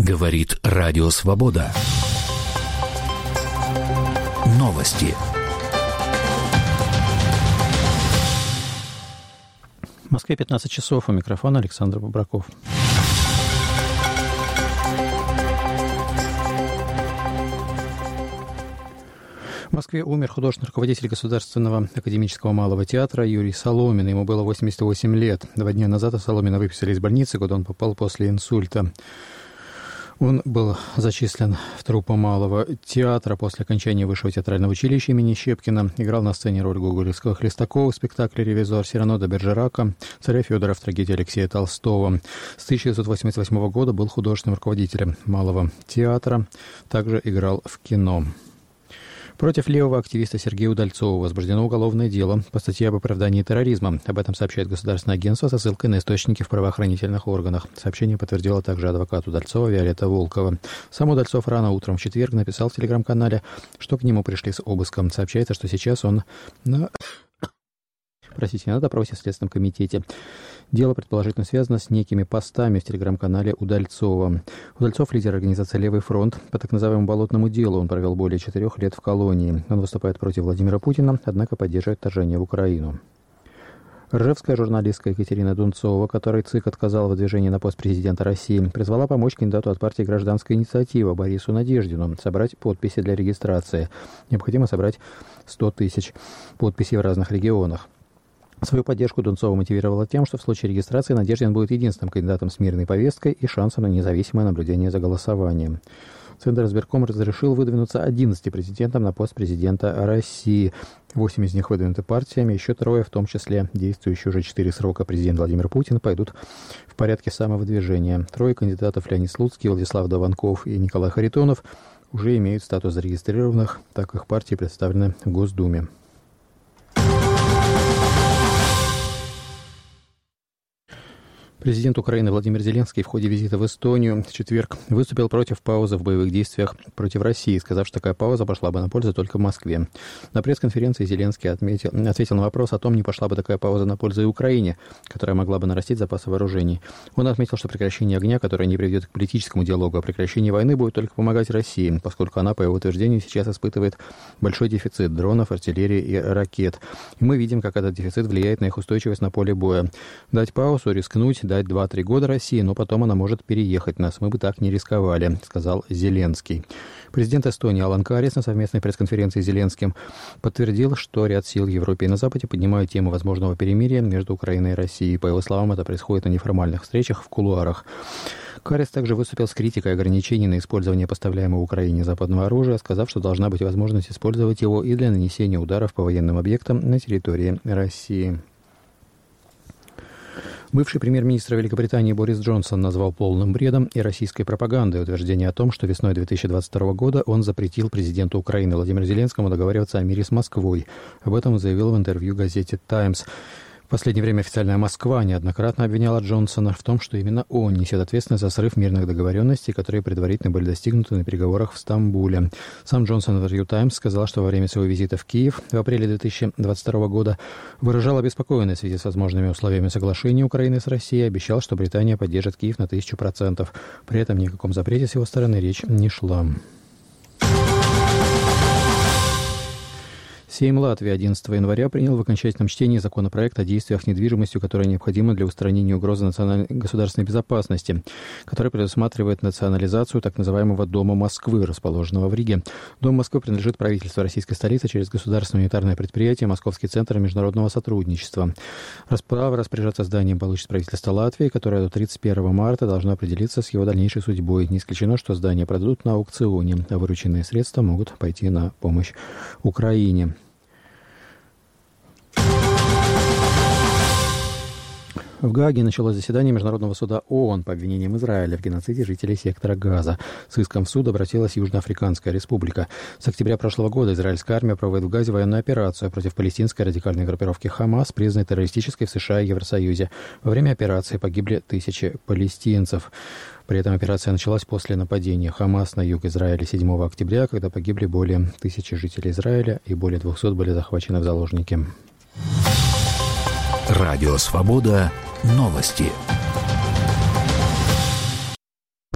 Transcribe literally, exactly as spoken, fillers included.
Говорит Радио Свобода. Новости. В Москве пятнадцать часов. У микрофона Александр Бобраков. В Москве умер художественный руководитель Государственного академического малого театра Юрий Соломин. Ему было восемьдесят восемь лет. Два дня назад Соломина выписали из больницы, куда он попал после инсульта. Он был зачислен в труппу малого театра после окончания Высшего театрального училища имени Щепкина. Играл на сцене роль гоголевского Хлестакова в спектакле «Ревизор», Сирано де Бержерака, царя Федора в трагедии Алексея Толстого. С тысяча девятьсот восемьдесят восьмого года был художественным руководителем малого театра. Также играл в кино. Против левого активиста Сергея Удальцова возбуждено уголовное дело по статье об оправдании терроризма. Об этом сообщает государственное агентство со ссылкой на источники в правоохранительных органах. Сообщение подтвердила также адвокат Удальцова Виолетта Волкова. Сам Удальцов рано утром в четверг написал в телеграм-канале, что к нему пришли с обыском. Сообщается, что сейчас он на... Простите, на допросе в Следственном комитете. Дело предположительно связано с некими постами в телеграм-канале Удальцова. Удальцов – лидер организации «Левый фронт». По так называемому болотному делу он провел более четырех лет в колонии. Он выступает против Владимира Путина, однако поддерживает вторжение в Украину. Ржевская журналистка Екатерина Дунцова, которой ЦИК отказал в выдвижении на пост президента России, призвала помочь кандидату от партии «Гражданская инициатива» Борису Надеждину собрать подписи для регистрации. Необходимо собрать сто тысяч подписей в разных регионах. Свою поддержку Дунцова мотивировала тем, что в случае регистрации Надеждин будет единственным кандидатом с мирной повесткой и шансом на независимое наблюдение за голосованием. Центр избирком разрешил выдвинуться одиннадцати претендентам на пост президента России. Восемь из них выдвинуты партиями, еще трое, в том числе действующий уже четыре срока президент Владимир Путин, пойдут в порядке самовыдвижения. Трое кандидатов Леонид Слуцкий, Владислав Дованков и Николай Харитонов уже имеют статус зарегистрированных, так как их партии представлены в Госдуме. Президент Украины Владимир Зеленский в ходе визита в Эстонию в четверг выступил против паузы в боевых действиях против России, сказав, что такая пауза пошла бы на пользу только в Москве. На пресс-конференции Зеленский отметил, ответил на вопрос о том, не пошла бы такая пауза на пользу и Украине, которая могла бы нарастить запасы вооружений. Он отметил, что прекращение огня, которое не приведет к политическому диалогу, а прекращение войны будет только помогать России, поскольку она, по его утверждению, сейчас испытывает большой дефицит дронов, артиллерии и ракет. И мы видим, как этот дефицит влияет на их устойчивость на поле боя. Дать паузу, рискнуть, дать два-три года России, но потом она может переехать нас. Мы бы так не рисковали, сказал Зеленский. Президент Эстонии Алан Карис на совместной пресс-конференции с Зеленским подтвердил, что ряд сил в Европе и на Западе поднимают тему возможного перемирия между Украиной и Россией. По его словам, это происходит на неформальных встречах в кулуарах. Карис также выступил с критикой ограничений на использование поставляемого Украине западного оружия, сказав, что должна быть возможность использовать его и для нанесения ударов по военным объектам на территории России. Бывший премьер-министр Великобритании Борис Джонсон назвал полным бредом и российской пропагандой утверждение о том, что весной две тысячи двадцать второго года он запретил президенту Украины Владимиру Зеленскому договариваться о мире с Москвой. Об этом он заявил в интервью газете «Таймс». В последнее время официальная Москва неоднократно обвиняла Джонсона в том, что именно он несет ответственность за срыв мирных договоренностей, которые предварительно были достигнуты на переговорах в Стамбуле. Сам Джонсон в интервью «Таймс» сказал, что во время своего визита в Киев в апреле две тысячи двадцать второго года выражал обеспокоенность в связи с возможными условиями соглашения Украины с Россией и обещал, что Британия поддержит Киев на тысячу процентов. При этом ни о каком запрете с его стороны речь не шла. Сейм Латвии одиннадцатого января принял в окончательном чтении законопроект о действиях с недвижимостью, которая необходима для устранения угрозы национальной государственной безопасности, который предусматривает национализацию так называемого Дома Москвы, расположенного в Риге. Дом Москвы принадлежит правительству российской столицы через государственное унитарное предприятие Московский центр международного сотрудничества. Право распоряжаться зданием получит правительство Латвии, которое до тридцать первого марта должно определиться с его дальнейшей судьбой. Не исключено, что здание продадут на аукционе, а вырученные средства могут пойти на помощь Украине. В Гааге началось заседание Международного суда ООН по обвинениям Израиля в геноциде жителей сектора Газа. С иском в суд обратилась Южноафриканская республика. С октября прошлого года израильская армия проводит в Газе военную операцию против палестинской радикальной группировки «Хамас», признанной террористической в США и Евросоюзе. Во время операции погибли тысячи палестинцев. При этом операция началась после нападения «Хамас» на юг Израиля седьмого октября, когда погибли более тысячи жителей Израиля и более двухсот были захвачены в заложники. Радио «Свобода». Новости.